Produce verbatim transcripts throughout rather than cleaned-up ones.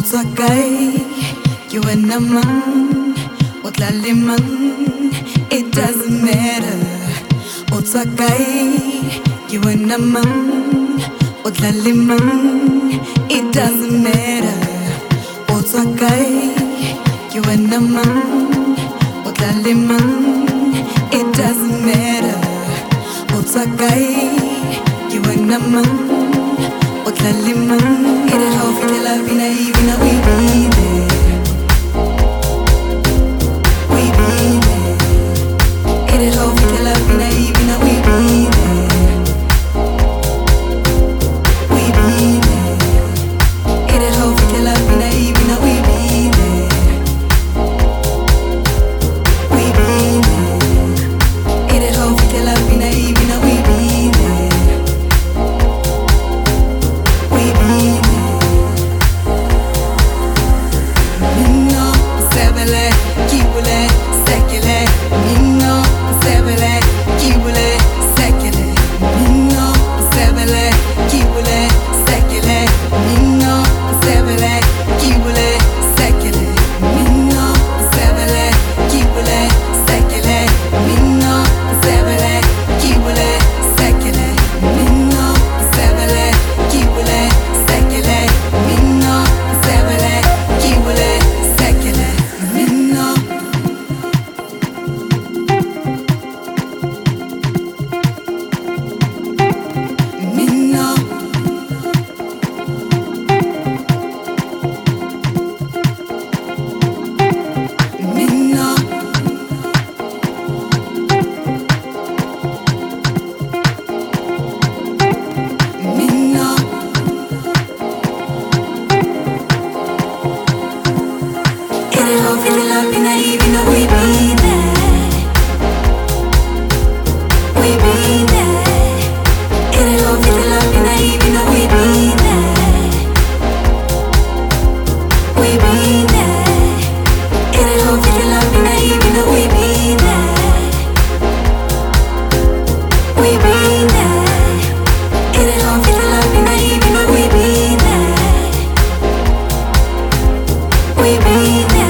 Otswakai, you and a man, Otlali man, it doesn't matter. Otswakai, you and a man, Otlali man, it doesn't matter. Otswakai, you and a man, Otlali man, it doesn't matter. Otswakai, you and a man. وتلالي من إلى الخوف تلافينا يبينا ويبينا ويبينا إلى الخوف تلافينا يبينا ويبينا ويبينا إلى الخوف تلافينا يبينا ويبينا ويبينا إلى الخوف تلافينا يبينا ويبينا Minno sebele kibule sekele Minno sebele kibule sekele Minno sebele kibule sekele Minno sebele kibule sekele Minno sebele kibule sekele Minno sebele kibule sekele Minno sebele kibule sekele Minno sebele kibule sekele Minno Minno Minno Minno It'll all feel love in a even though we be there We be there It'll all feel love in a even though we be there We be there It'll all feel love in a even though we be there We be there It'll all feel love in a even though we be there We be there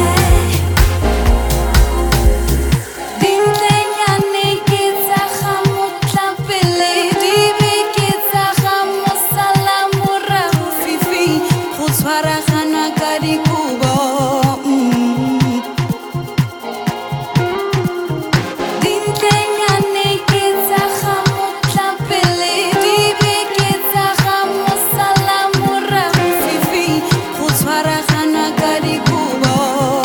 Farahana kari kubo Din tengane kitsa khamutla pele Dibe kitsa khamusalamura fifi Khus farahana kari kubo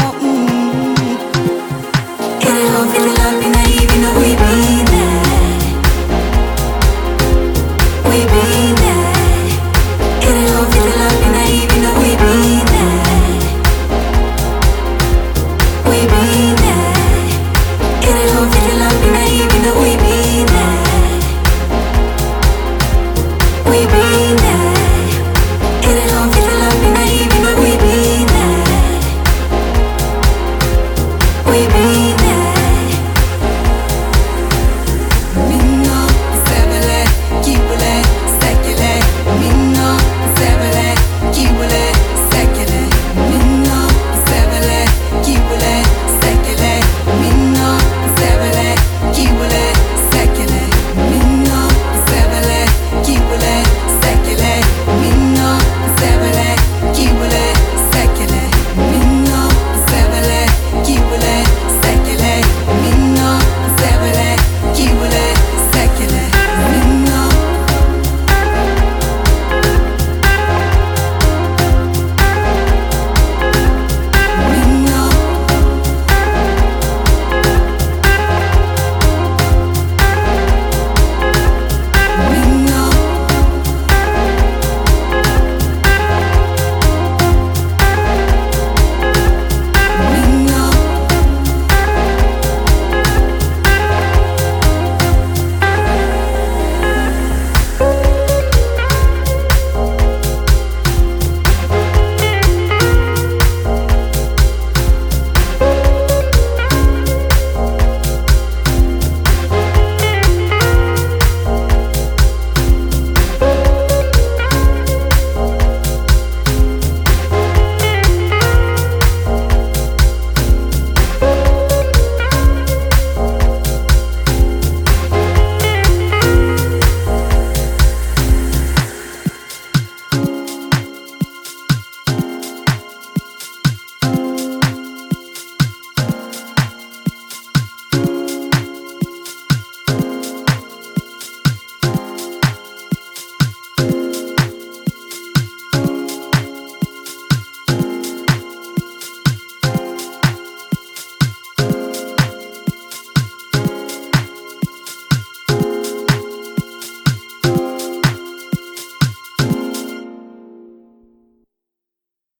Ere ho fitla bina even we be there We be there